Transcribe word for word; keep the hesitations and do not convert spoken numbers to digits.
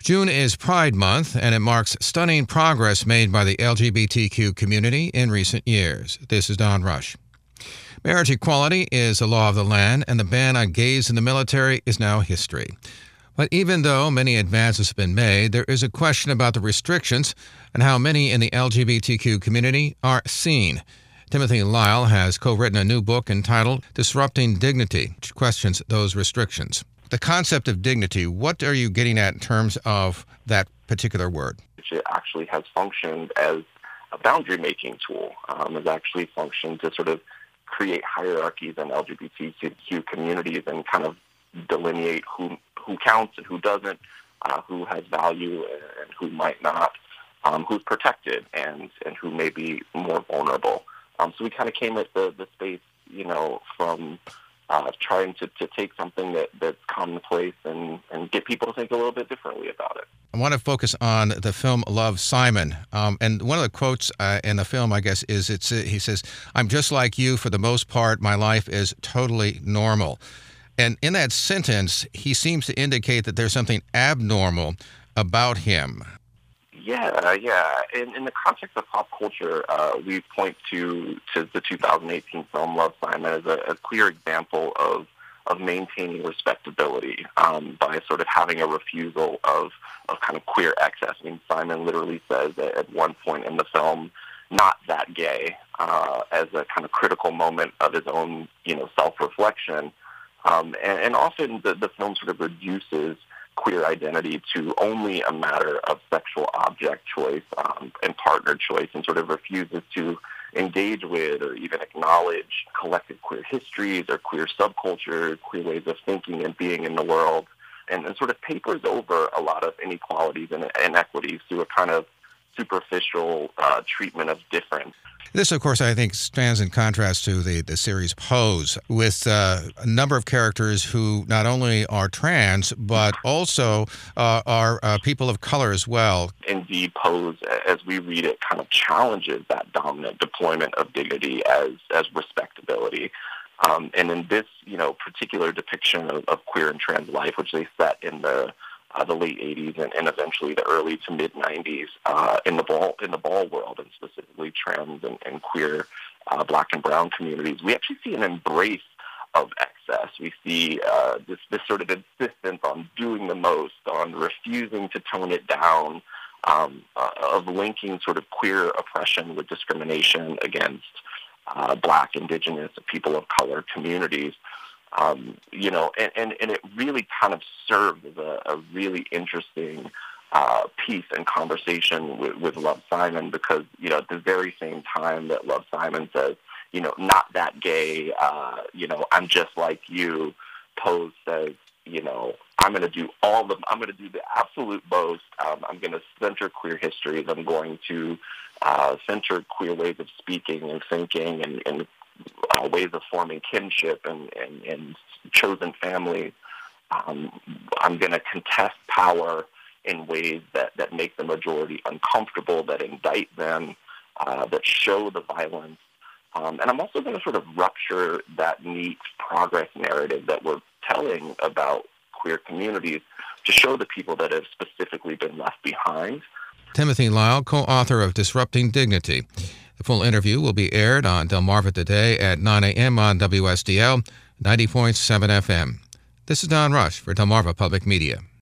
June is Pride Month, and it marks stunning progress made by the L G B T Q community in recent years. This is Don Rush. Marriage equality is a law of the land, and the ban on gays in the military is now history. But even though many advances have been made, there is a question about the restrictions and how many in the L G B T Q community are seen. Timothy Lyle has co-written a new book entitled Disrupting Dignity, which questions those restrictions. The concept of dignity, what are you getting at in terms of that particular word? It actually has functioned as a boundary-making tool. Um, has actually functioned to sort of create hierarchies in L G B T Q communities and kind of delineate who who counts and who doesn't, uh, who has value and who might not, um, who's protected and, and who may be more vulnerable. Um, so we kind of came at the, the space, you know, from uh, trying to, to take something that, that's commonplace and, and get people to think a little bit differently about it. I want to focus on the film Love, Simon. Um, and one of the quotes uh, in the film, I guess, is it's uh, he says, "I'm just like you for the most part. My life is totally normal." And in that sentence, he seems to indicate that there's something abnormal about him. Yeah, yeah. In, in the context of pop culture, uh, we point to, to the two thousand eighteen film Love, Simon as a, a clear example of of maintaining respectability um, by sort of having a refusal of, of kind of queer excess. I mean, Simon literally says that at one point in the film, "not that gay," uh, as a kind of critical moment of his own, you know, self-reflection. Um, and, and often the, the film sort of reduces queer identity to only a matter of sexual object choice um, and partner choice, and sort of refuses to engage with or even acknowledge collective queer histories or queer subcultures, queer ways of thinking and being in the world, and, and sort of papers over a lot of inequalities and inequities through a kind of superficial uh, treatment of difference. This, of course, I think stands in contrast to the, the series Pose, with uh, a number of characters who not only are trans, but also uh, are uh, people of color as well. Indeed, Pose, as we read it, kind of challenges that dominant deployment of dignity as, as respectability. Um, and in this, you know, particular depiction of, of queer and trans life, which they set in the Uh, the late eighties and, and eventually the early to mid nineties uh, in the ball in the ball world, and specifically trans and, and queer uh, black and brown communities, we actually see an embrace of excess. We see uh, this this sort of insistence on doing the most, on refusing to tone it down, um, uh, of linking sort of queer oppression with discrimination against uh, black, indigenous, people of color communities. Um, you know, and, and, and it really kind of served as a, a really interesting uh, piece and conversation with, with Love, Simon, because, you know, at the very same time that Love, Simon says, you know, "not that gay, uh, you know, I'm just like you," Pose says, you know, I'm going to do all the, I'm going to do the absolute most. Um, I'm going to center queer histories. I'm going to uh, center queer ways of speaking and thinking and, and Uh, ways of forming kinship and, and, and chosen families. Um, I'm going to contest power in ways that, that make the majority uncomfortable, that indict them, uh, that show the violence. Um, and I'm also going to sort of rupture that neat progress narrative that we're telling about queer communities to show the people that have specifically been left behind. Timothy Lyle, co-author of Disrupting Dignity. The full interview will be aired on Delmarva Today at nine a.m. on W S D L ninety point seven F M. This is Don Rush for Delmarva Public Media.